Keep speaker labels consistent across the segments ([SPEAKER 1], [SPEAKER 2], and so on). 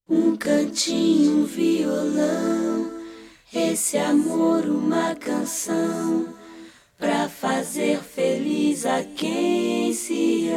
[SPEAKER 1] Um cantinho, um violão, esse amor uma canção, pra fazer feliz a quem se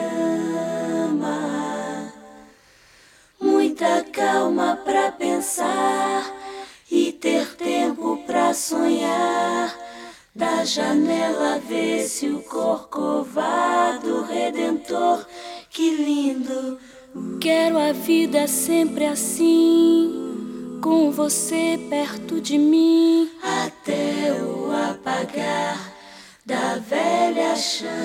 [SPEAKER 1] ama. Muita calma pra pensar e ter tempo pra sonhar. Da janela vê-se o Corcovado Redentor, que lindo. Quero a vida sempre assim, com você perto de mim, até o apagar da velha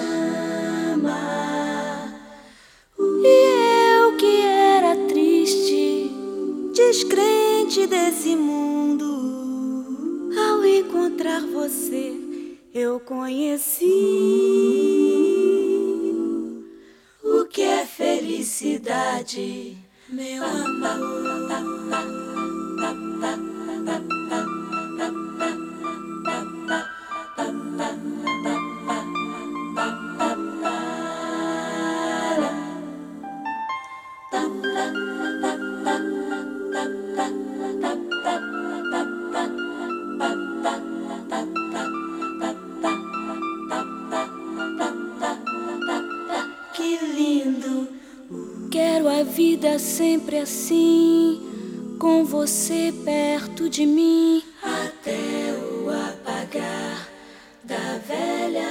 [SPEAKER 1] chama. E eu que era triste, descrente desse mundo, ao encontrar você eu conheci o que é felicidade, meu amor. Que lindo. Quero a vida sempre assim, com você perto de mim, até o apagar da velha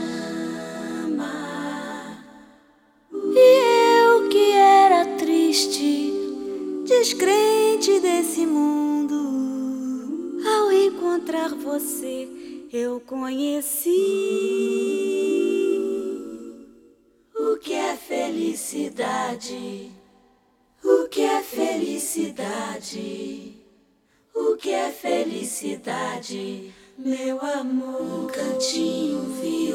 [SPEAKER 1] chama. E eu que era triste, descrente desse mundo, ao encontrar você eu conheci o que é felicidade, o que é felicidade, o que é felicidade, meu amor. Um cantinho,